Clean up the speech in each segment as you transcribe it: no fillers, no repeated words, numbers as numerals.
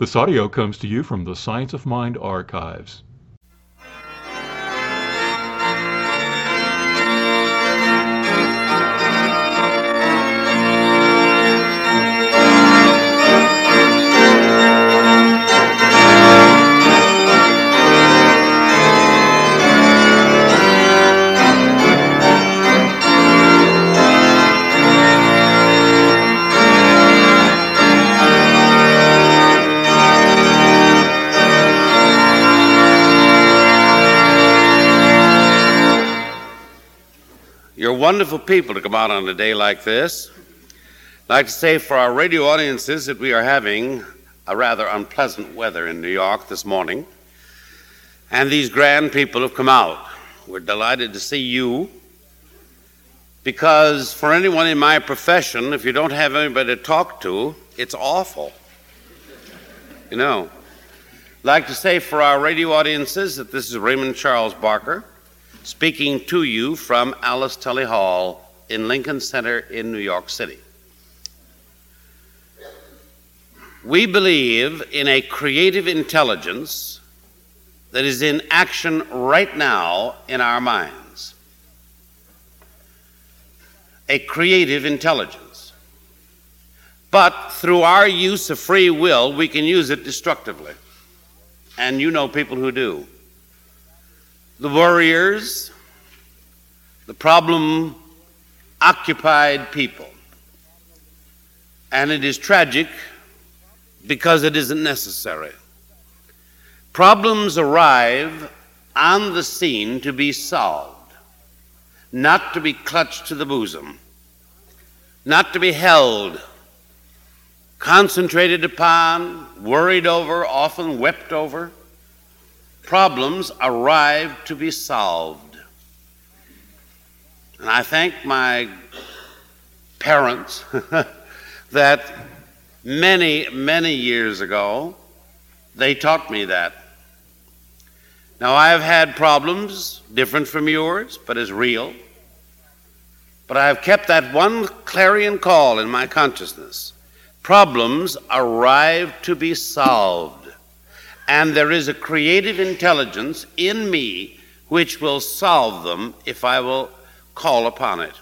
This audio comes to you from the Science of Mind archives. You're wonderful people to come out on a day like this. I'd like to say for our radio audiences that we are having a rather unpleasant weather in New York this morning, and these grand people have come out. We're delighted to see you, because for anyone in my profession, if you don't have anybody to talk to, it's awful. You know. I'd like to say for our radio audiences that this is Raymond Charles Barker, speaking to you from Alice Tully Hall in Lincoln Center in New York City. We believe in a creative intelligence that is in action right now in our minds. A creative intelligence. But through our use of free will, we can use it destructively. And you know people who do. The worriers, the problem-occupied people. And it is tragic because it isn't necessary. Problems arrive on the scene to be solved, not to be clutched to the bosom, not to be held, concentrated upon, worried over, often wept over. Problems arrive to be solved. And I thank my parents that many, many years ago, they taught me that. Now, I have had problems different from yours, but as real. But I have kept that one clarion call in my consciousness. Problems arrive to be solved. And there is a creative intelligence in me which will solve them if I will call upon it.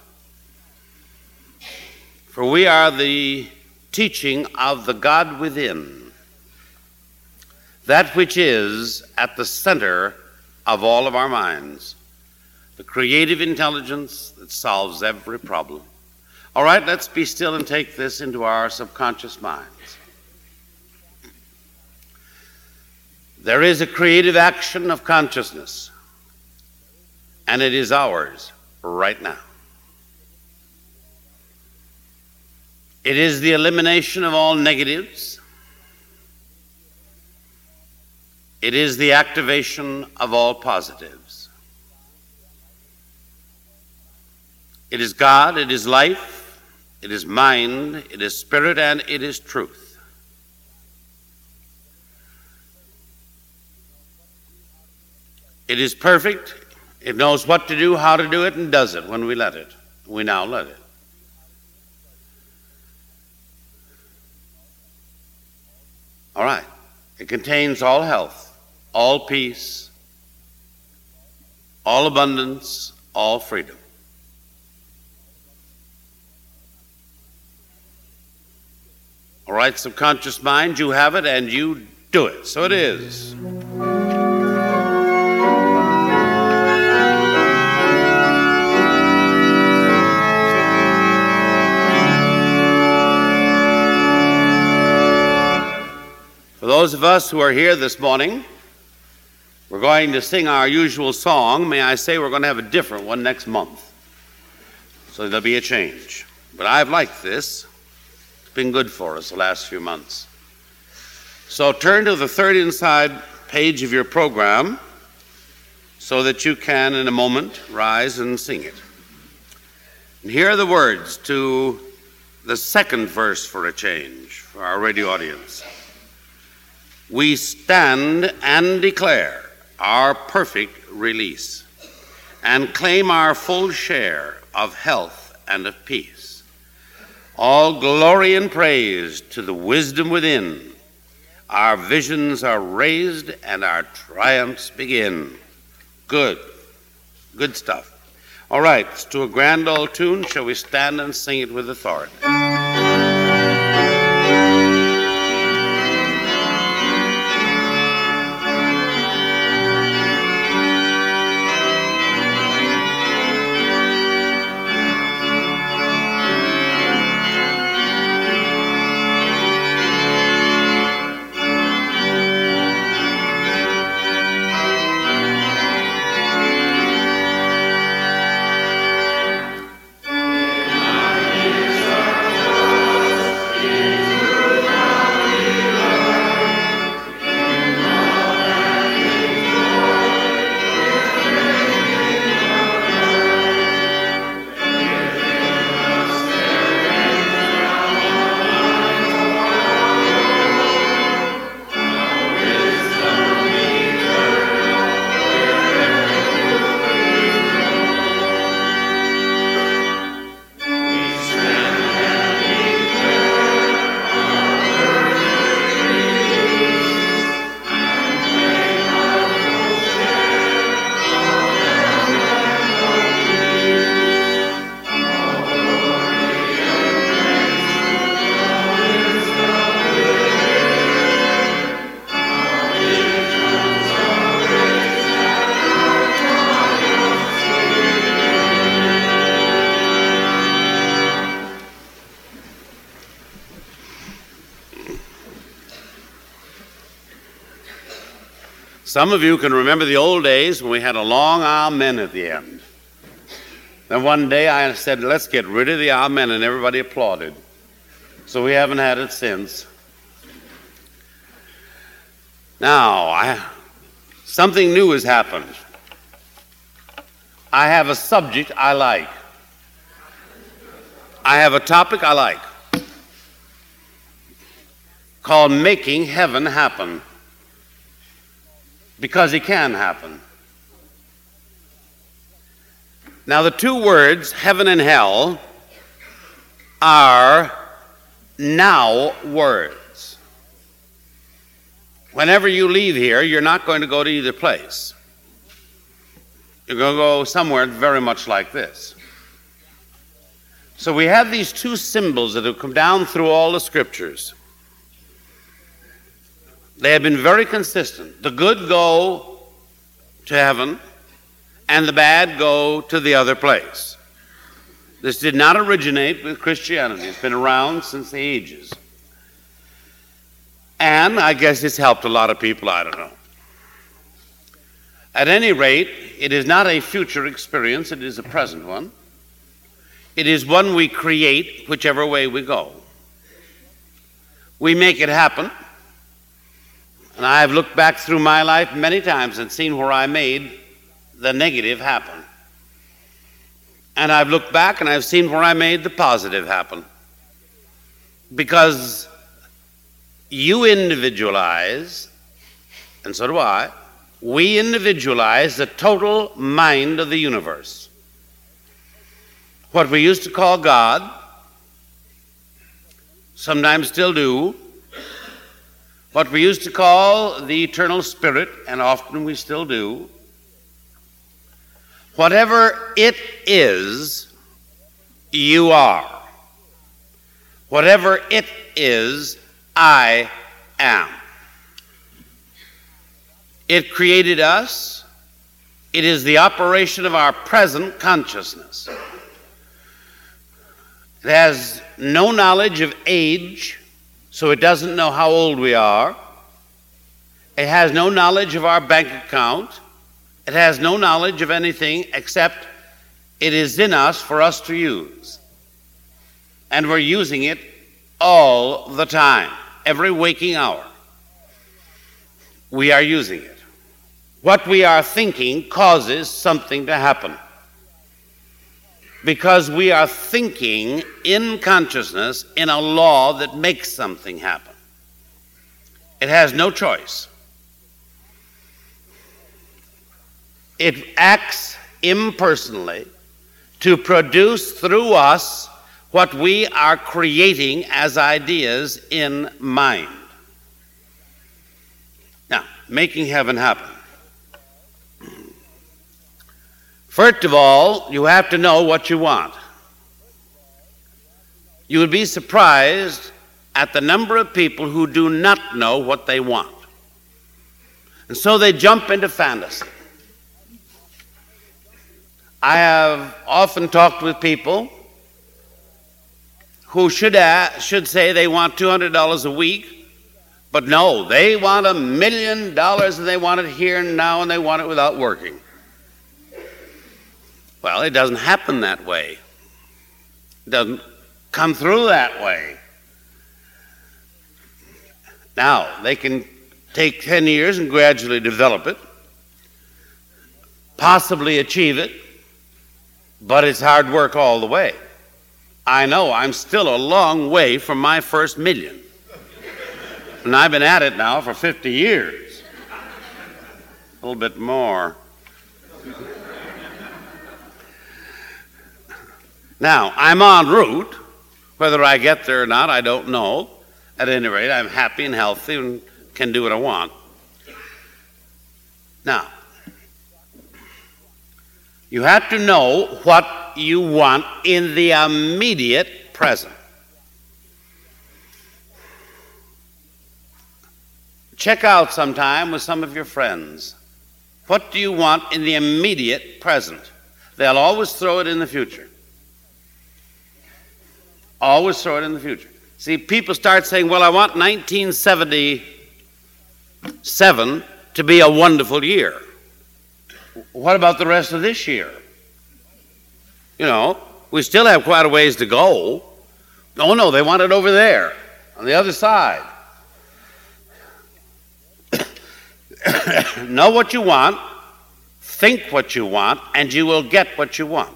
For we are the teaching of the God within, that which is at the center of all of our minds, the creative intelligence that solves every problem. All right, let's be still and take this into our subconscious minds. There is a creative action of consciousness, and it is ours right now. It is the elimination of all negatives. It is the activation of all positives. It is God, it is life, it is mind, it is spirit, and it is truth. It is perfect. It knows what to do, how to do it, and does it when we let it. We now let it. All right. It contains all health, all peace, all abundance, all freedom. All right, subconscious mind, you have it and you do it. So it is. For those of us who are here this morning, we're going to sing our usual song. May I say we're going to have a different one next month. So there'll be a change. But I've liked this. It's been good for us the last few months. So turn to the third inside page of your program so that you can, in a moment, rise and sing it. And here are the words to the second verse for a change for our radio audience. We stand and declare our perfect release and claim our full share of health and of peace. All glory and praise to the wisdom within, Our visions are raised and our triumphs begin. Good. Good stuff. All right, it's to a grand old tune. Shall we stand and sing it with authority? Some of you can remember the old days when we had a long amen at the end. Then one day I said, let's get rid of the amen, and everybody applauded. So we haven't had it since. Now, something new has happened. I have a subject I like. I have a topic I like called Making Heaven Happen. Because it can happen. Now, the two words, heaven and hell, are now words. Whenever you leave here, you're not going to go to either place. You're going to go somewhere very much like this. So we have these two symbols that have come down through all the scriptures. They have been very consistent. The good go to heaven, and the bad go to the other place. This did not originate with Christianity. It's been around since the ages. And I guess it's helped a lot of people, I don't know. At any rate, it is not a future experience, it is a present one. It is one we create whichever way we go. We make it happen. And I have looked back through my life many times and seen where I made the negative happen. And I've looked back and I've seen where I made the positive happen. Because you individualize, and so do I, we individualize the total mind of the universe. What we used to call God, sometimes still do, what we used to call the eternal spirit, and often we still do, whatever it is, you are. Whatever it is, I am. It created us. It is the operation of our present consciousness. It has no knowledge of age, so it doesn't know how old we are. It has no knowledge of our bank account. It has no knowledge of anything except it is in us for us to use. And we're using it all the time, every waking hour. We are using it. What we are thinking causes something to happen. Because we are thinking in consciousness in a law that makes something happen. It has no choice. It acts impersonally to produce through us what we are creating as ideas in mind. making heaven happen. First of all, you have to know what you want. You would be surprised at the number of people who do not know what they want. And so they jump into fantasy. I have often talked with people who should say they want $200 a week, but no, they want $1 million and they want it here and now and they want it without working. Well, it doesn't happen that way. It doesn't come through that way. Now, they can take 10 years and gradually develop it, possibly achieve it, but it's hard work all the way. I know I'm still a long way from my first million. And I've been at it now for 50 years. A little bit more. Now, I'm en route. Whether I get there or not, I don't know. At any rate, I'm happy and healthy and can do what I want. Now, you have to know what you want in the immediate present. Check out sometime with some of your friends. What do you want in the immediate present? They'll always throw it in the future. Always throw it in the future. See, people start saying, well, I want 1977 to be a wonderful year. What about the rest of this year? You know, we still have quite a ways to go. Oh, no, they want it over there, on the other side. Know what you want, think what you want, and you will get what you want.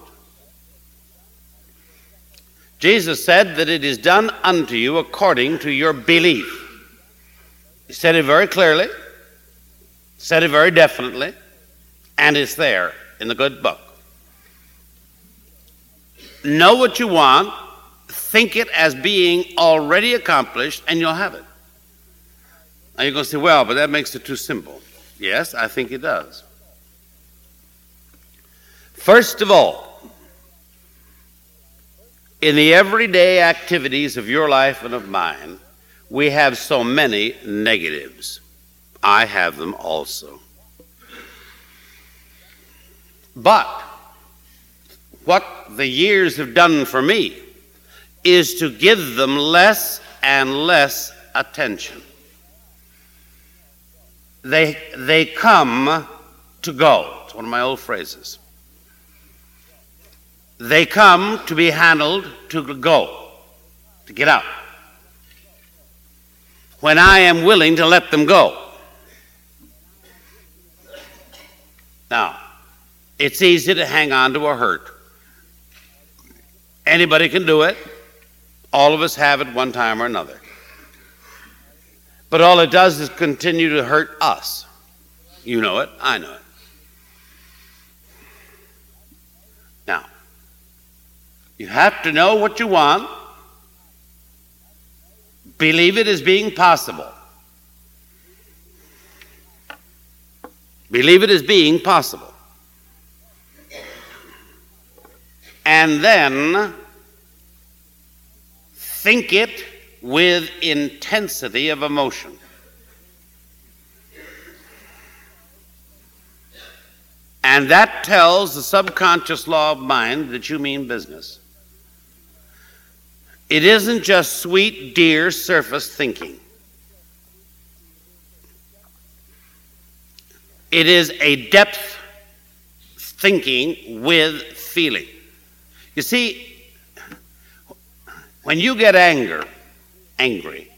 Jesus said that it is done unto you according to your belief. He said it very clearly, said it very definitely, and it's there in the good book. Know what you want, think it as being already accomplished, and you'll have it. Now you're going to say, well, but that makes it too simple. Yes, I think it does. First of all, in the everyday activities of your life and of mine, we have so many negatives. I have them also. But what the years have done for me is to give them less and less attention. They come to go. It's one of my old phrases. They come to be handled to go, to get out. When I am willing to let them go. Now, it's easy to hang on to a hurt. Anybody can do it. All of us have it one time or another. But all it does is continue to hurt us. You know it, I know it. Now, you have to know what you want, believe it as being possible. Believe it as being possible. And then think it with intensity of emotion. And that tells the subconscious law of mind that you mean business. It isn't just sweet, dear surface thinking. It is a depth thinking with feeling. You see, when you get angry,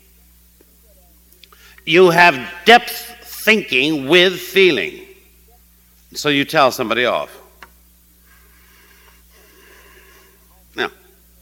you have depth thinking with feeling. So you tell somebody off. Now,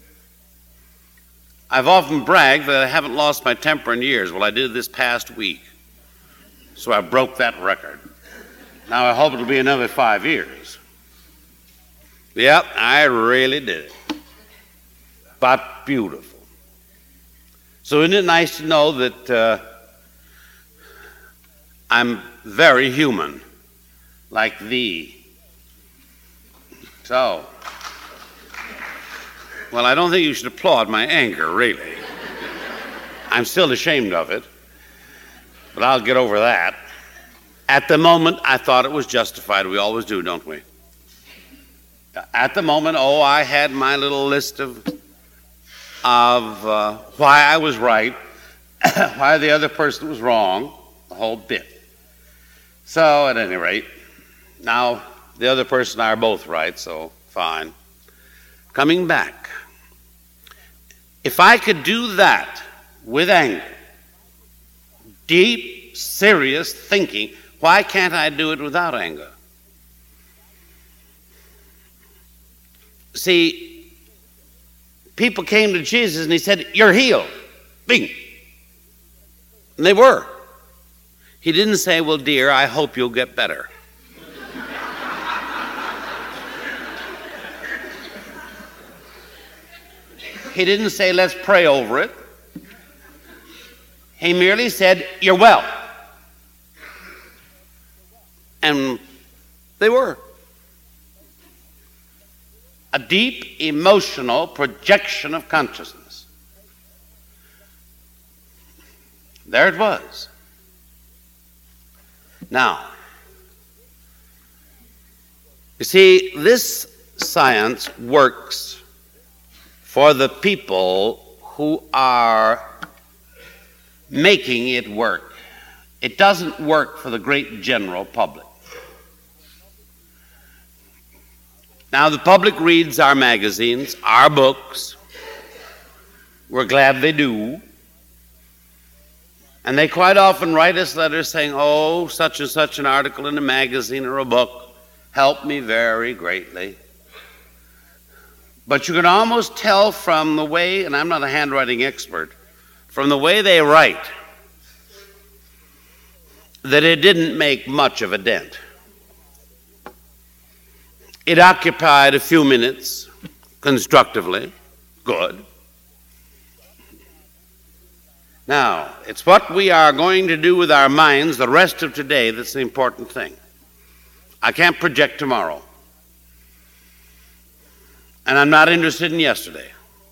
I've often bragged that I haven't lost my temper in years. Well, I did this past week. So I broke that record. Now I hope it'll be another 5 years. Yep, I really did it. But beautiful. So isn't it nice to know that I'm very human, like thee. So, well, I don't think you should applaud my anger, really. I'm still ashamed of it, but I'll get over that. At the moment, I thought it was justified. We always do, don't we? At the moment, I had my little list of why I was right, why the other person was wrong, the whole bit. So, at any rate, now the other person and I are both right, so fine. Coming back, if I could do that with anger, deep, serious thinking, why can't I do it without anger? See, people came to Jesus and he said, "You're healed." Bing. And they were. He didn't say, "Well, dear, I hope you'll get better." He didn't say, "Let's pray over it." He merely said, "You're well." And they were. A deep emotional projection of consciousness. There it was. Now, you see, this science works for the people who are making it work. It doesn't work for the great general public. Now, the public reads our magazines, our books. We're glad they do. And they quite often write us letters saying, "Oh, such and such an article in a magazine or a book helped me very greatly." But you can almost tell from the way, and I'm not a handwriting expert, from the way they write, that it didn't make much of a dent. It occupied a few minutes, constructively, good. Now, it's what we are going to do with our minds the rest of today that's the important thing. I can't project tomorrow. And I'm not interested in yesterday.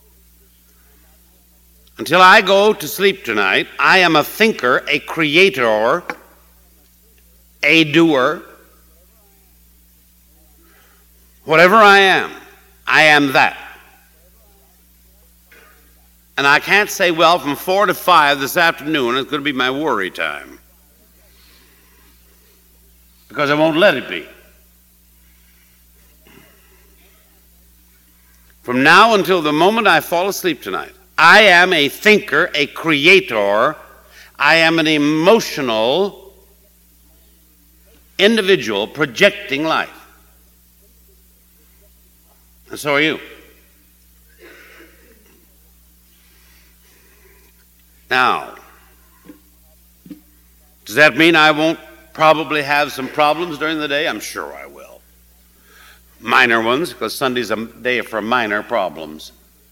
Until I go to sleep tonight, I am a thinker, a creator, a doer. Whatever I am that. And I can't say, well, from 4 to 5 this afternoon, it's going to be my worry time. Because I won't let it be. From now until the moment I fall asleep tonight, I am a thinker, a creator. I am an emotional individual projecting life. And so are you. Now, does that mean I won't probably have some problems during the day? I'm sure I will. Minor ones, because Sunday's a day for minor problems.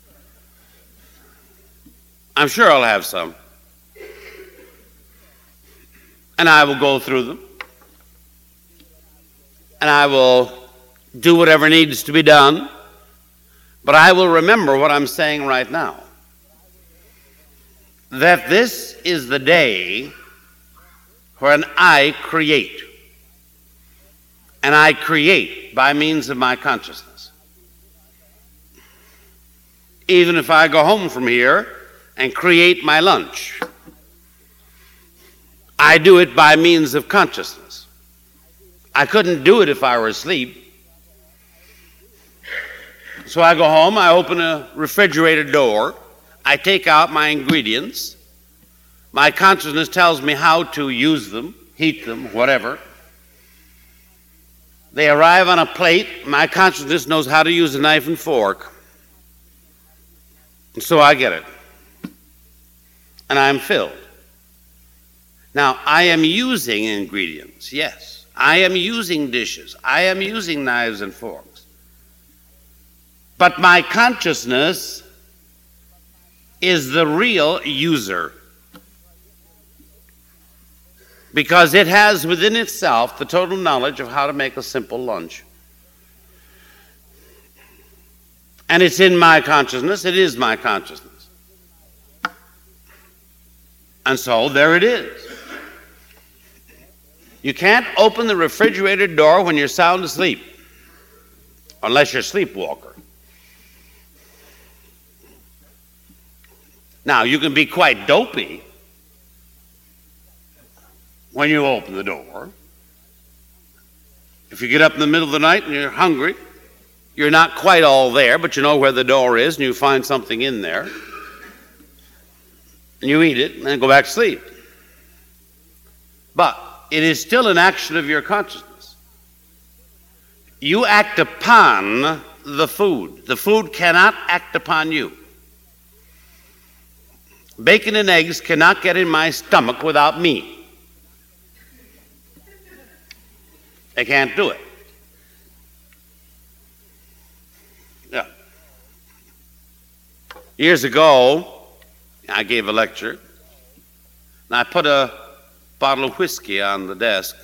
I'm sure I'll have some. And I will go through them. And I will do whatever needs to be done. But I will remember what I'm saying right now. That this is the day when I create. And I create by means of my consciousness. Even if I go home from here and create my lunch, I do it by means of consciousness. I couldn't do it if I were asleep. So I go home, I open a refrigerator door, I take out my ingredients, my consciousness tells me how to use them, heat them, whatever. They arrive on a plate, my consciousness knows how to use a knife and fork. And so I get it. And I'm filled. Now, I am using ingredients, yes. I am using dishes. I am using knives and forks. But my consciousness is the real user. because it has within itself the total knowledge of how to make a simple lunch. And it's in my consciousness, it is my consciousness. And so there it is. You can't open the refrigerator door when you're sound asleep, unless you're a sleepwalker. Now, you can be quite dopey when you open the door. If you get up in the middle of the night and you're hungry, you're not quite all there, but you know where the door is, and you find something in there, and you eat it, and then go back to sleep. But it is still an action of your consciousness. You act upon the food. The food cannot act upon you. Bacon and eggs cannot get in my stomach without me. They can't do it. Yeah. Years ago, I gave a lecture, and I put a bottle of whiskey on the desk.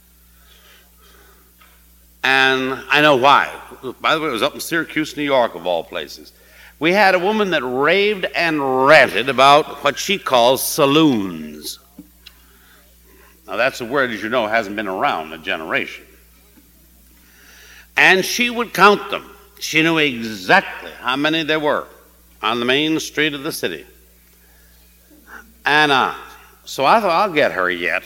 And I know why. By the way, it was up in Syracuse, New York, of all places. We had a woman that raved and ranted about what she calls saloons. Now, that's a word, as you know, hasn't been around a generation. And she would count them. She knew exactly how many there were on the main street of the city. And so I thought, I'll get her yet.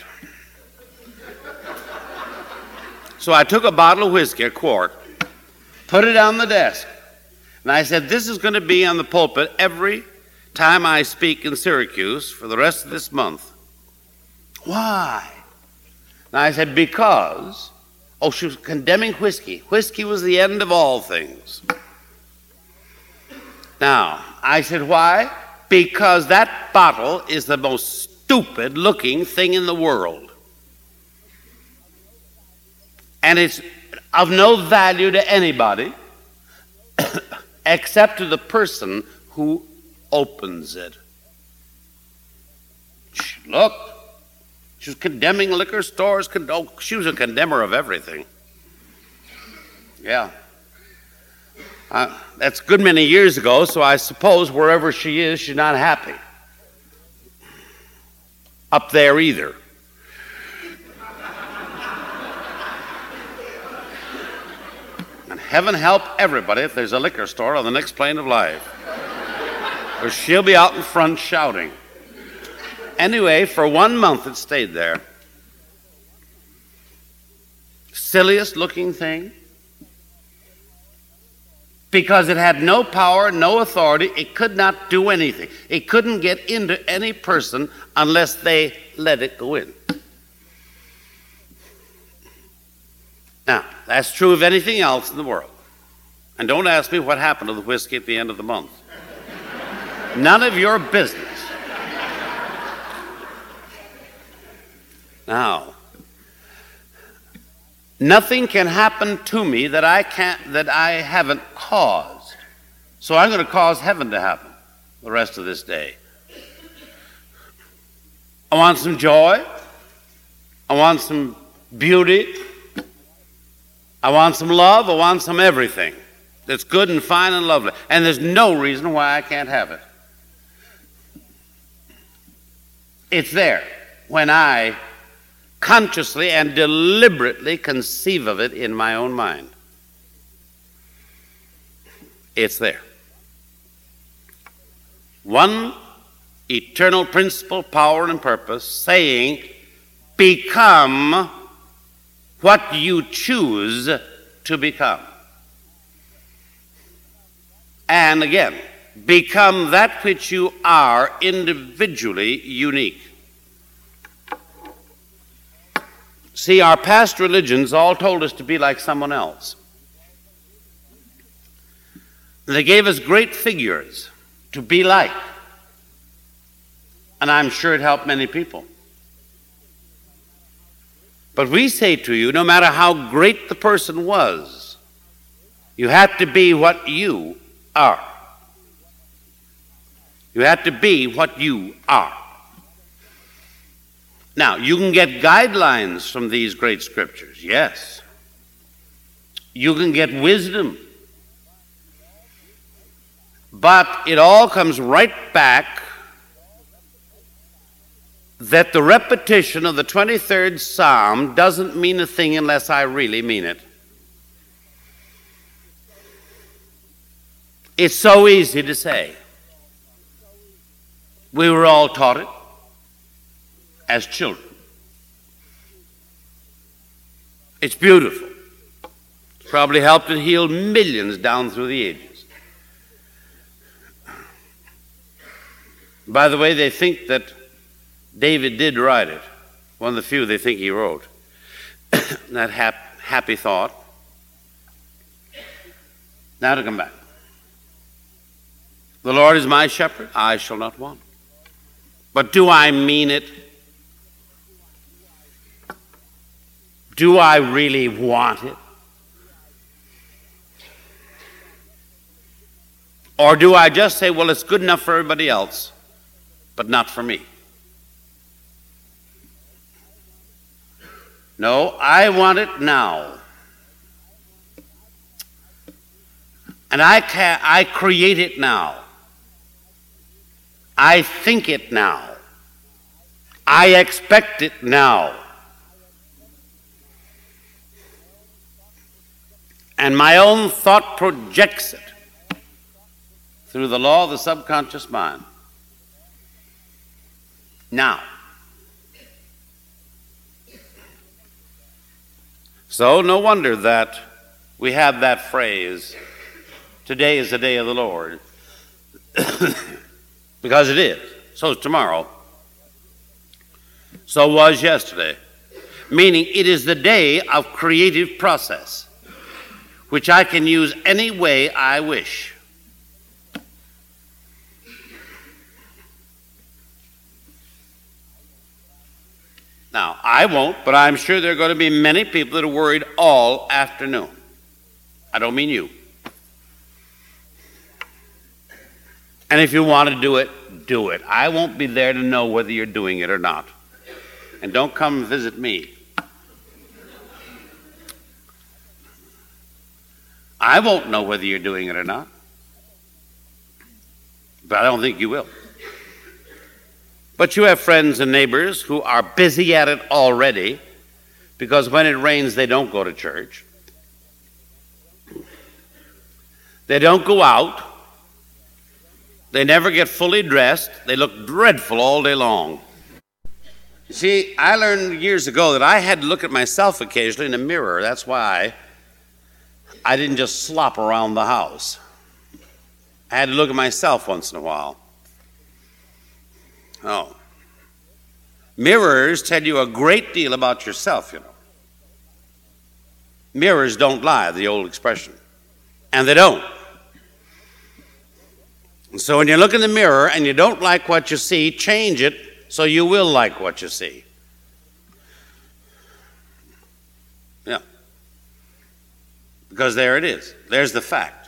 So I took a bottle of whiskey, a quart, put it on the desk, and I said, this is going to be on the pulpit every time I speak in Syracuse for the rest of this month. Why? And I said, because, she was condemning whiskey. Whiskey was the end of all things. Now, I said, why? Because that bottle is the most stupid looking thing in the world. And it's of no value to anybody except to the person who opens it. Look, she was condemning liquor stores. She was a condemner of everything. Yeah. That's a good many years ago, so I suppose wherever she is, she's not happy. Up there either. And heaven help everybody if there's a liquor store on the next plane of life. Or she'll be out in front shouting. Anyway, for 1 month it stayed there. Silliest looking thing. Because it had no power, no authority, it could not do anything. It couldn't get into any person unless they let it go in. Now, that's true of anything else in the world. And don't ask me what happened to the whiskey at the end of the month. None of your business. Now, nothing can happen to me that I haven't caused. So I'm going to cause heaven to happen the rest of this day. I want some joy. I want some beauty. I want some love. I want some everything that's good and fine and lovely. And there's no reason why I can't have it. It's there when I consciously and deliberately conceive of it in my own mind. It's there. One eternal principle, power, and purpose saying, become what you choose to become. And again, become that which you are individually unique. See, our past religions all told us to be like someone else. They gave us great figures to be like. And I'm sure it helped many people. But we say to you, no matter how great the person was, you have to be what you are. You have to be what you are. Now, you can get guidelines from these great scriptures, yes. You can get wisdom. But it all comes right back that the repetition of the 23rd Psalm doesn't mean a thing unless I really mean it. It's so easy to say. We were all taught it as children. It's beautiful. It's probably helped to heal millions down through the ages. By the way, they think that David did write it. One of the few they think he wrote. That happy thought. Now to come back. The Lord is my shepherd, I shall not want. But do I mean it? Do I really want it? Or do I just say, well, it's good enough for everybody else, but not for me? No, I want it now. And I create it now. I think it now. I expect it now. And my own thought projects it through the law of the subconscious mind. Now, so no wonder that we have that phrase, today is the day of the Lord, because it is. So is tomorrow. So was yesterday. Meaning it is the day of creative process, which I can use any way I wish. Now, I won't, but I'm sure there are going to be many people that are worried all afternoon. I don't mean you. And if you want to do it, do it. I won't be there to know whether you're doing it or not. And don't come visit me. I won't know whether you're doing it or not. But I don't think you will. But you have friends and neighbors who are busy at it already, because when it rains, they don't go to church. They don't go out. They never get fully dressed. They look dreadful all day long. You see, I learned years ago that I had to look at myself occasionally in a mirror. That's why I didn't just slop around the house. I had to look at myself once in a while. Oh. Mirrors tell you a great deal about yourself, you know. Mirrors don't lie, the old expression. And they don't. And so when you look in the mirror and you don't like what you see, change it so you will like what you see. Yeah. Because there it is. There's the fact.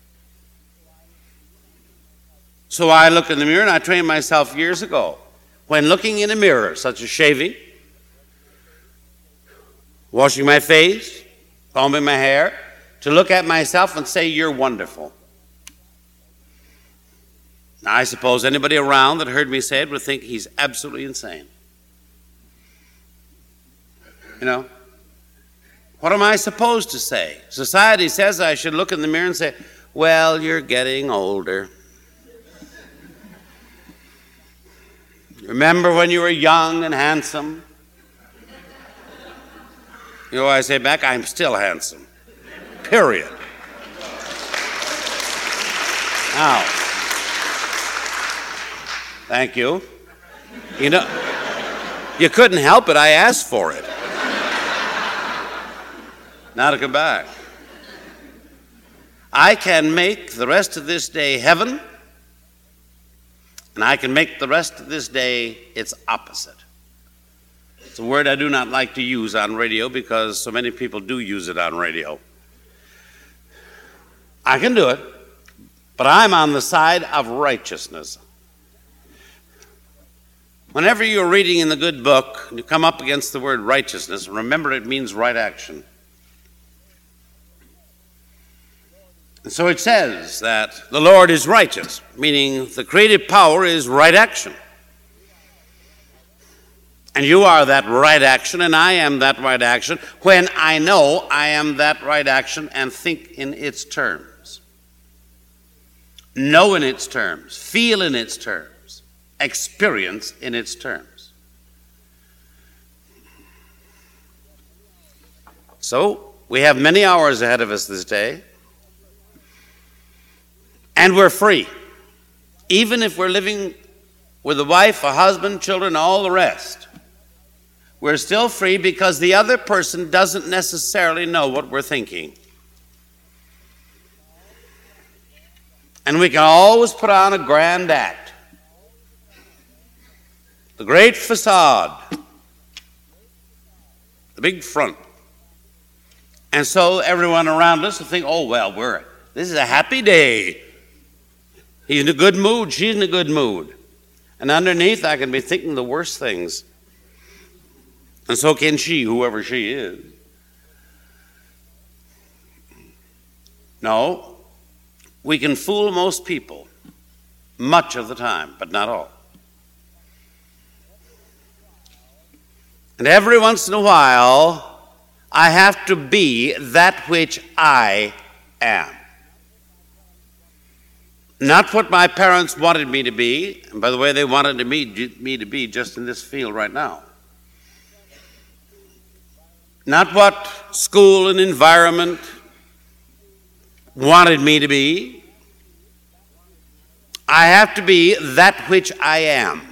So I look in the mirror, and I trained myself years ago, when looking in a mirror, such as shaving, washing my face, combing my hair, to look at myself and say, you're wonderful. Now, I suppose anybody around that heard me say it would think he's absolutely insane. You know? What am I supposed to say? Society says I should look in the mirror and say, well, you're getting older. Remember when you were young and handsome? You know what I say back? I'm still handsome. Period. Now, thank you. You know, you couldn't help it. I asked for it. Now to come back. I can make the rest of this day heaven, and I can make the rest of this day its opposite. It's a word I do not like to use on radio because so many people do use it on radio. I can do it, but I'm on the side of righteousness. Whenever you're reading in the good book, and you come up against the word righteousness, remember it means right action. And so it says that the Lord is righteous, meaning the creative power is right action. And you are that right action, and I am that right action, when I know I am that right action and think in its terms. Know in its terms, feel in its terms, experience in its terms. So, we have many hours ahead of us this day, and we're free. Even if we're living with a wife, a husband, children, all the rest, we're still free because the other person doesn't necessarily know what we're thinking. And we can always put on a grand act. The great facade. The big front. And so everyone around us will think, oh, well, this is a happy day. He's in a good mood, she's in a good mood. And underneath, I can be thinking the worst things. And so can she, whoever she is. No, we can fool most people much of the time, but not all. And every once in a while, I have to be that which I am. Not what my parents wanted me to be. And by the way, they wanted me to be just in this field right now. Not what school and environment wanted me to be. I have to be that which I am.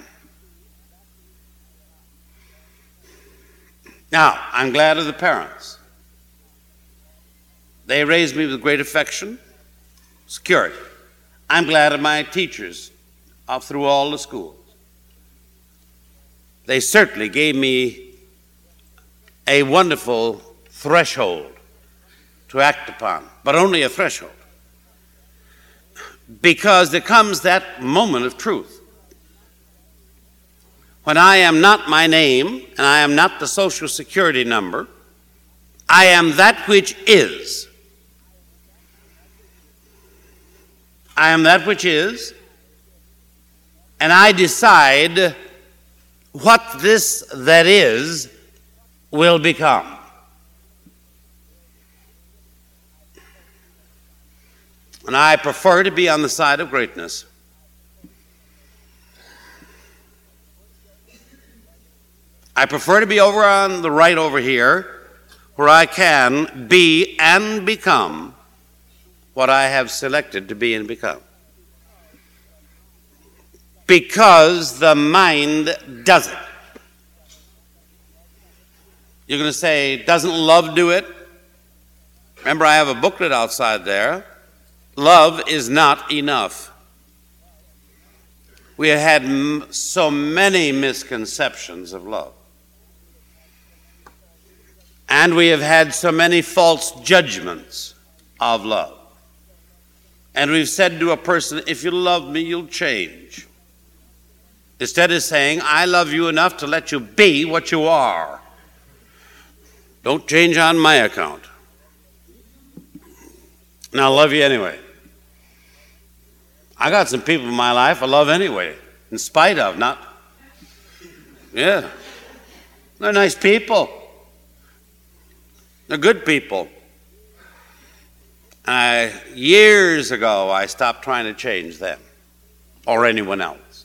Now, I'm glad of the parents. They raised me with great affection, security. I'm glad of my teachers through all the schools. They certainly gave me a wonderful threshold to act upon, but only a threshold. Because there comes that moment of truth. When I am not my name, and I am not the social security number, I am that which is. I am that which is, and I decide what this that is will become. And I prefer to be on the side of greatness. I prefer to be over on the right over here, where I can be and become what I have selected to be and become. Because the mind does it. You're going to say, doesn't love do it? Remember, I have a booklet outside there. Love is not enough. We have had so many misconceptions of love. And we have had so many false judgments of love. And we've said to a person, if you love me, you'll change. Instead of saying, I love you enough to let you be what you are. Don't change on my account. And I love you anyway. I got some people in my life I love anyway, in spite of, not. Yeah. They're nice people. They're good people. Years ago, I stopped trying to change them or anyone else.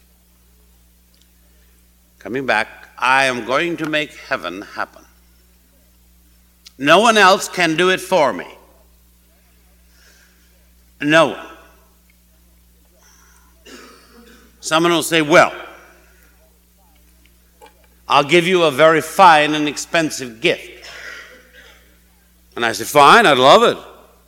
Coming back, I am going to make heaven happen. No one else can do it for me. No one. Someone will say, well, I'll give you a very fine and expensive gift. And I say, fine, I'd love it.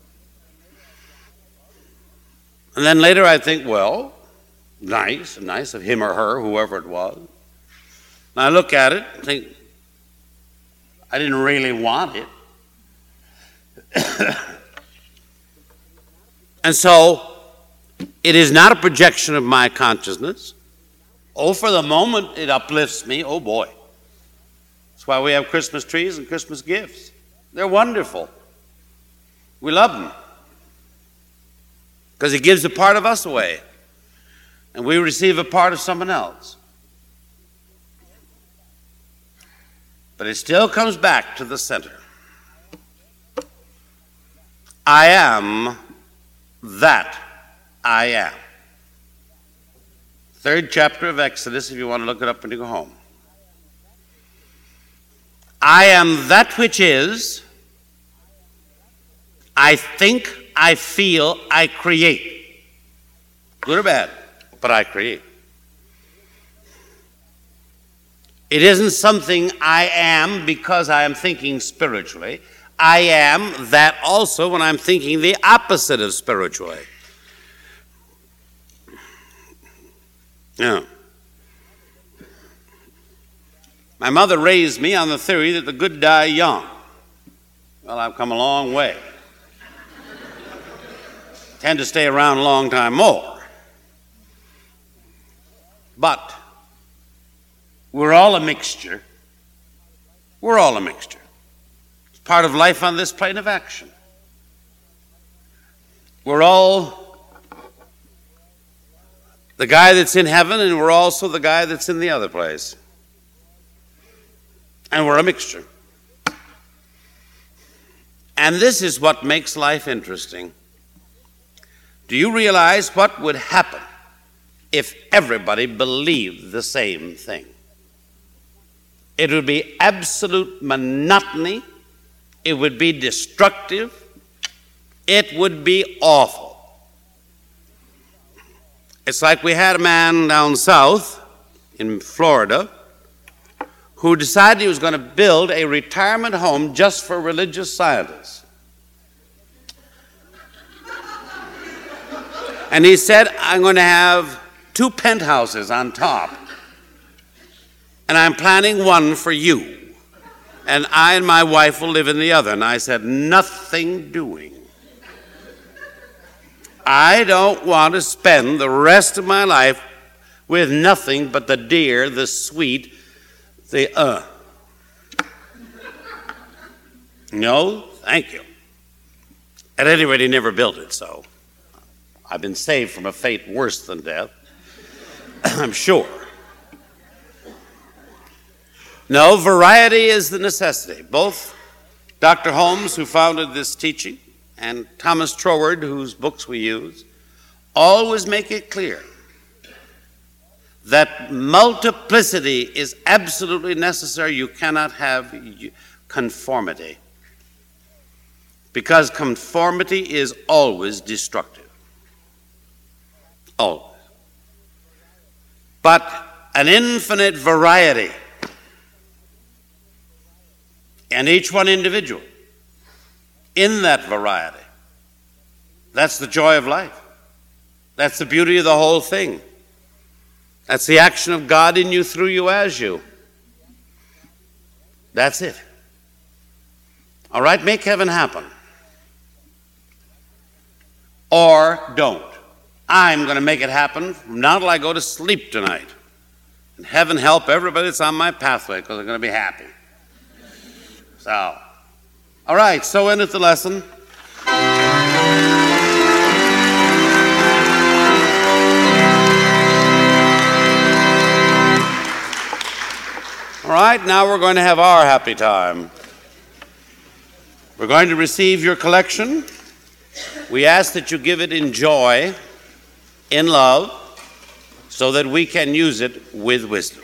And then later I think, well, nice of him or her, whoever it was. And I look at it and think, I didn't really want it. And so, it is not a projection of my consciousness. Oh, for the moment, it uplifts me. Oh, boy. That's why we have Christmas trees and Christmas gifts. They're wonderful. We love them because He gives a part of us away, and we receive a part of someone else. But it still comes back to the center. I am that I am. Third chapter of Exodus, if you want to look it up when you go home. I am that which is. I think, I feel, I create. Good or bad, but I create. It isn't something I am because I am thinking spiritually. I am that also when I'm thinking the opposite of spiritually. Yeah. My mother raised me on the theory that the good die young. Well, I've come a long way. Tend to stay around a long time more. But we're all a mixture. We're all a mixture. It's part of life on this plane of action. We're all the guy that's in heaven, and we're also the guy that's in the other place. And we're a mixture. And this is what makes life interesting. Do you realize what would happen if everybody believed the same thing? It would be absolute monotony. It would be destructive. It would be awful. It's like we had a man down south in Florida who decided he was going to build a retirement home just for religious scientists. And he said, I'm going to have 2 penthouses on top, and I'm planning one for you, and I and my wife will live in the other. And I said, nothing doing. I don't want to spend the rest of my life with nothing but the dear, the sweet, the No, thank you. At any rate, he never built it, so I've been saved from a fate worse than death, I'm sure. No, variety is the necessity. Both Dr. Holmes, who founded this teaching, and Thomas Troward, whose books we use, always make it clear that multiplicity is absolutely necessary. You cannot have conformity, because conformity is always destructive. Always. But an infinite variety, and each one individual, in that variety. That's the joy of life. That's the beauty of the whole thing. That's the action of God in you, through you, as you. That's it. All right, make heaven happen. Or don't. I'm going to make it happen from now till I go to sleep tonight. And heaven help everybody that's on my pathway, because they're going to be happy. So, all right, so endeth the lesson. All right, now we're going to have our happy time. We're going to receive your collection. We ask that you give it in joy, in love, so that we can use it with wisdom.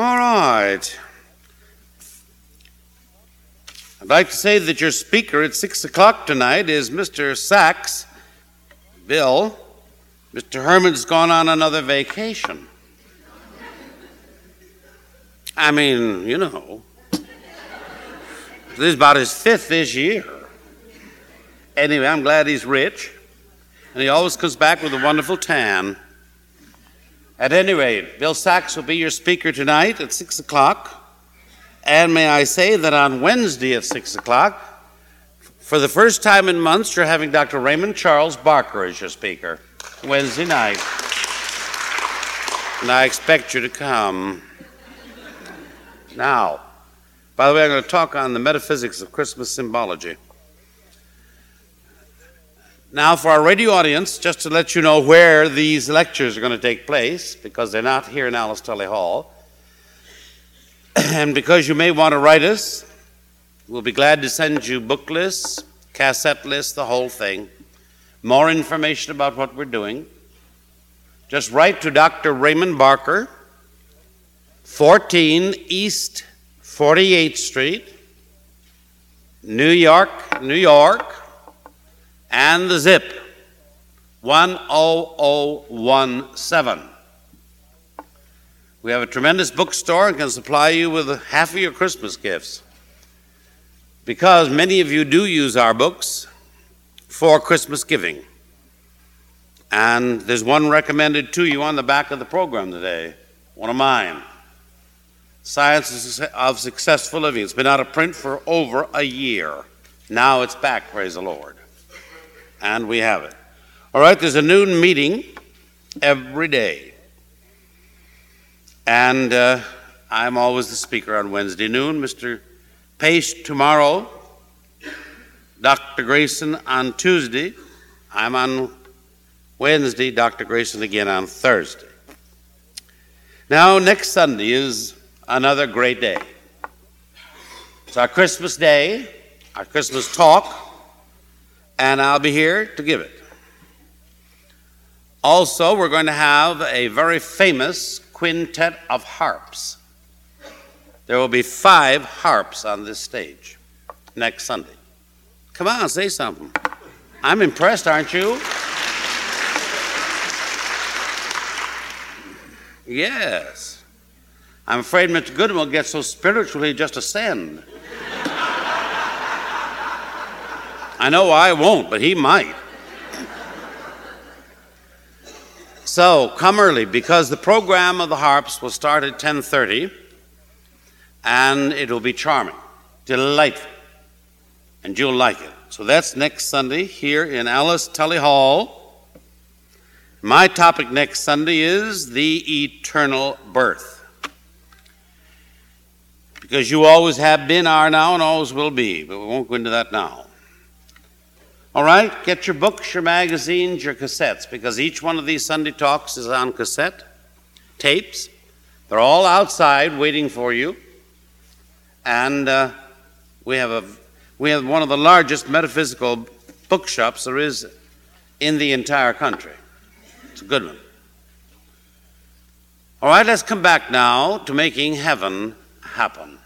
All right. I'd like to say that your speaker at 6 o'clock tonight is Mr. Sachs, Bill. Mr. Herman's gone on another vacation. I mean, you know, this is about his 5th this year. Anyway, I'm glad he's rich, and he always comes back with a wonderful tan. At any rate, Bill Sachs will be your speaker tonight at 6 o'clock. And may I say that on Wednesday at 6 o'clock, for the first time in months, you're having Dr. Raymond Charles Barker as your speaker, Wednesday night. And I expect you to come. Now, by the way, I'm going to talk on the metaphysics of Christmas symbology. Now, for our radio audience, just to let you know where these lectures are going to take place, because they're not here in Alice Tully Hall, and because you may want to write us, we'll be glad to send you book lists, cassette lists, the whole thing, more information about what we're doing. Just write to Dr. Raymond Barker, 14 East 48th Street, New York, New York, and the zip 10017. We have a tremendous bookstore and can supply you with half of your Christmas gifts, because many of you do use our books for Christmas giving. And there's one recommended to you on the back of the program today, one of mine, Science of Successful Living. It's been out of print for over a year. Now it's back, praise the Lord. And we have it. All right, there's a noon meeting every day. And I'm always the speaker on Wednesday noon. Mr. Pace tomorrow, Dr. Grayson on Tuesday. I'm on Wednesday, Dr. Grayson again on Thursday. Now, next Sunday is another great day. It's our Christmas day, our Christmas talk, and I'll be here to give it. Also, we're going to have a very famous quintet of harps. There will be 5 harps on this stage next Sunday. Come on, say something. I'm impressed, aren't you? Yes. I'm afraid Mr. Goodman will get so spiritual he'll just ascend. I know I won't, but he might. So come early, because the program of the harps will start at 10:30, and it will be charming, delightful, and you'll like it. So that's next Sunday here in Alice Tully Hall. My topic next Sunday is the eternal birth, because you always have been, are now, and always will be, but we won't go into that now. All right, get your books, your magazines, your cassettes, because each one of these Sunday talks is on cassette, tapes. They're all outside waiting for you. And we have one of the largest metaphysical bookshops there is in the entire country. It's a good one. All right, let's come back now to making heaven happen.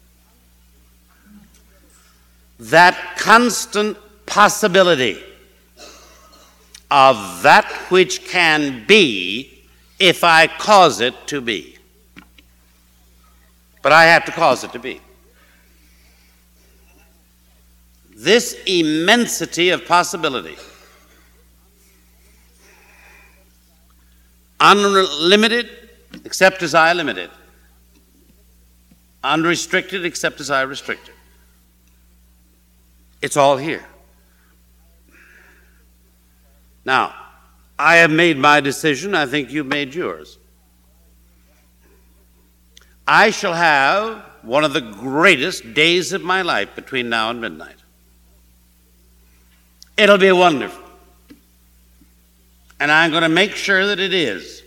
That constant possibility of that which can be if I cause it to be. But I have to cause it to be. This immensity of possibility, unlimited except as I limit it, unrestricted except as I restrict it. It's all here. Now, I have made my decision. I think you've made yours. I shall have one of the greatest days of my life between now and midnight. It'll be wonderful. And I'm going to make sure that it is.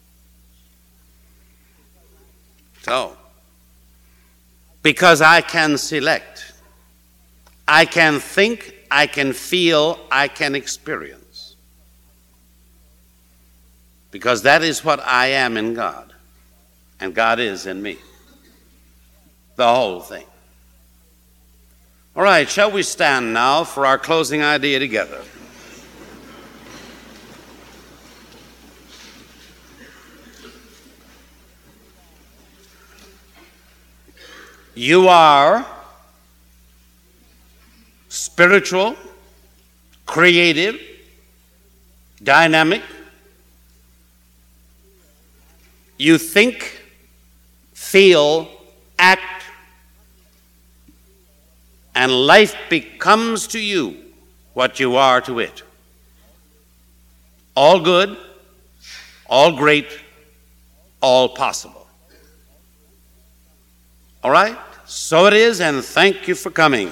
So, because I can select, I can think, I can feel, I can experience. Because that is what I am in God. and God is in me. The whole thing. All right, shall we stand now for our closing idea together? You are spiritual, creative, dynamic. You think, feel, act, and life becomes to you what you are to it. All good, all great, all possible. All right? So it is, and thank you for coming.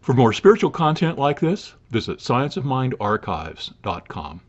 For more spiritual content like this, visit scienceofmindarchives.com.